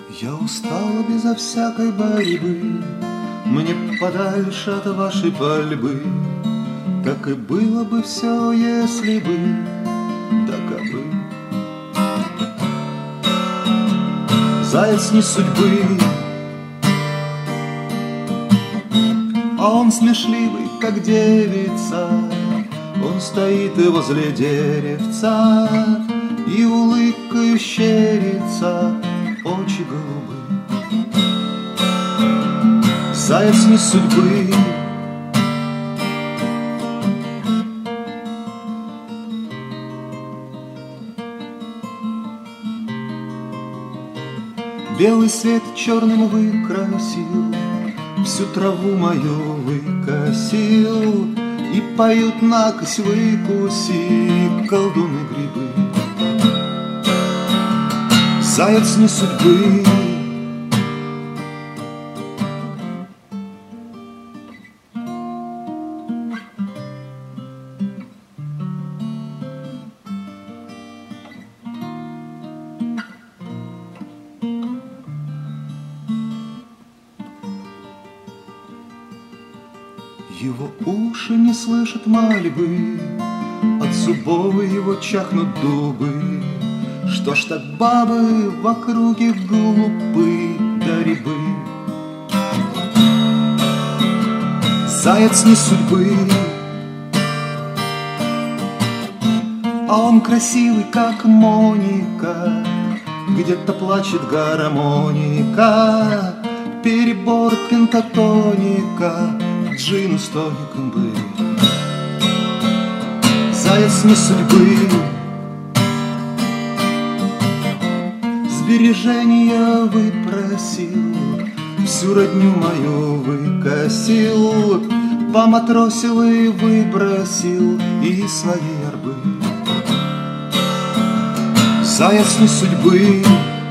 Я устал безо всякой борьбы, мне подальше от вашей пальбы. Так и было бы все, если бы, да кабы. Заяц не судьбы, а он смешливый, как девица. Он стоит и возле деревца, и улыбкой щерится, очи голубы. Заяц не судьбы, белый свет черным выкрасил, всю траву мою выкосил, и поют накось выкуси колдуны грибы. Заяц не судьбы, его уши не слышат мольбы, от зубов его чахнут дубы. Что ж так бабы в округе глупы да рябы? Заяц не судьбы, а он красивый, как Моника. Где-то плачет гармоника, перебор пентатоника, джину с тоником бы. Заяц не судьбы, сбережения выпросил, всю родню мою выкосил, поматросил и выбросил из своей арбы. Заяц не судьбы,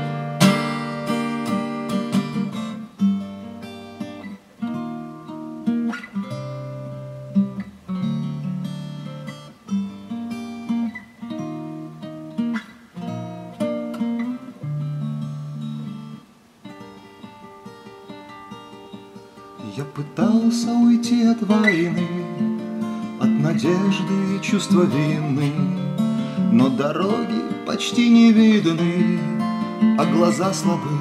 я пытался уйти от войны, от надежды и чувства вины, но дороги почти не видны, а глаза слабы.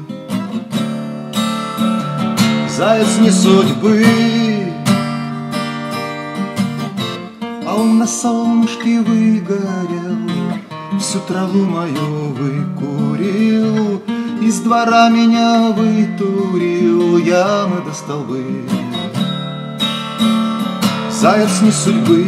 Заяц не судьбы, а он на солнышке выгорел, всю траву мою выкурил, из двора меня вытурил, ямы до столбы. Заяц не судьбы,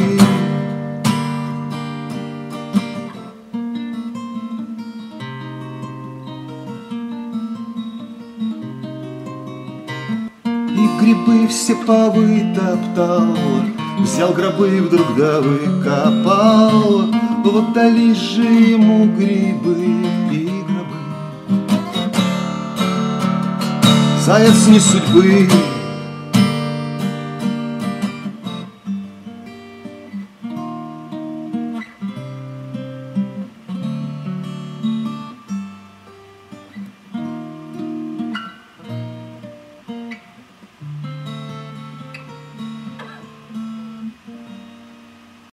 и грибы все повытоптал, взял гробы вдруг да выкопал. Вот дались же ему грибы и гробы. Заяц не судьбы,